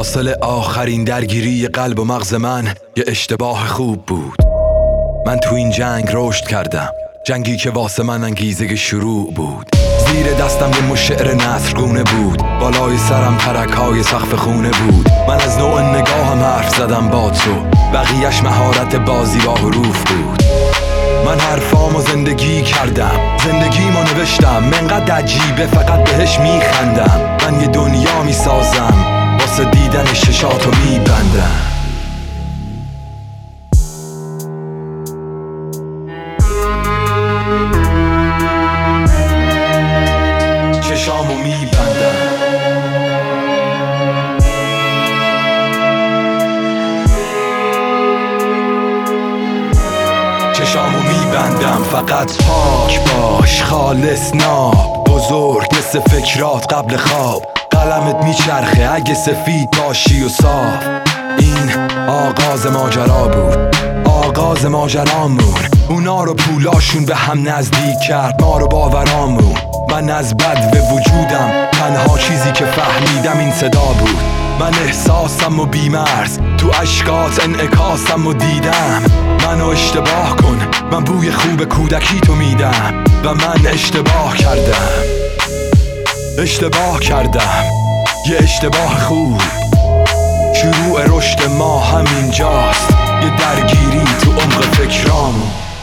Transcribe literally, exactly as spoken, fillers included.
حاصل آخرین درگیری قلب و مغز من یه اشتباه خوب بود. من تو این جنگ رشد کردم، جنگی که واسه من انگیزه شروع بود. زیر دستم یه مش شعر نثرگونه بود، بالای سرم ترک‌های سقف خونه بود. من از نوع نگاهم حرف زدم با تو، بقیه‌اش مهارت بازی با حروف بود. من حرفامو زندگی کردم، زندگیمو نوشتم، منقدر عجیبه فقط بهش میخندم. من یه دنیا میسازم، واسه دیدن ششاتو میبندم. چشامو میبندم، چشامو میبندم. فقط پاک باش، خالص ناب، بزرگ مثل فکرات قبل خواب. قلمت میچرخه اگه سفید باشی و صاف. این آغاز ماجرا بود، آغاز ماجرامون. اونا رو پولاشون به هم نزدیک کرد، ما رو باورامون. من از بد به وجودم، تنها چیزی که فهمیدم این صدا بود. من احساسم و بیمرز، تو اشکات انعکاسم و دیدم. منو اشتباه کن، من بوی خوب کودکی تو میدم. و من اشتباه کردم، اشتباه کردم، یه اشتباه خوب. شروع رشد ما همینجاست، یه درگیری تو عمق فکرامون.